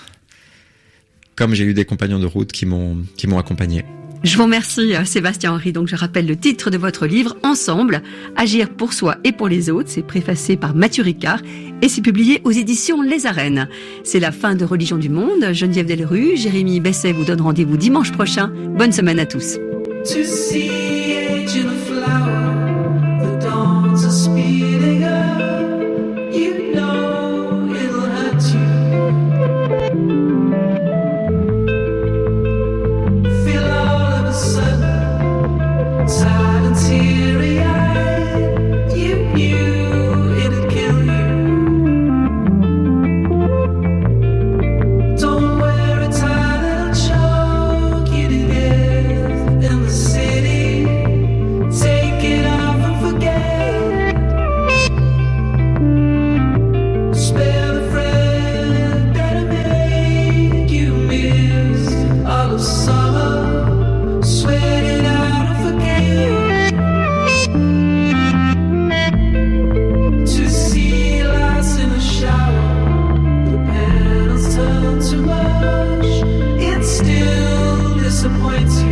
comme j'ai eu des compagnons de route qui m'ont, qui m'ont accompagné. Je vous remercie, Sébastien Henry. Donc, je rappelle le titre de votre livre, Ensemble, agir pour soi et pour les autres. C'est préfacé par Mathieu Ricard et c'est publié aux éditions Les Arènes. C'est la fin de Religion du Monde. Geneviève Dellerue, Jérémy Besset vous donne rendez-vous dimanche prochain. Bonne semaine à tous. To see age in a flower, the dawns are speeding up. You know it'll hurt you. Sad and teary-eyed, you knew it'd kill you. Don't wear a tie that'll choke you to death in the city. disappoints you.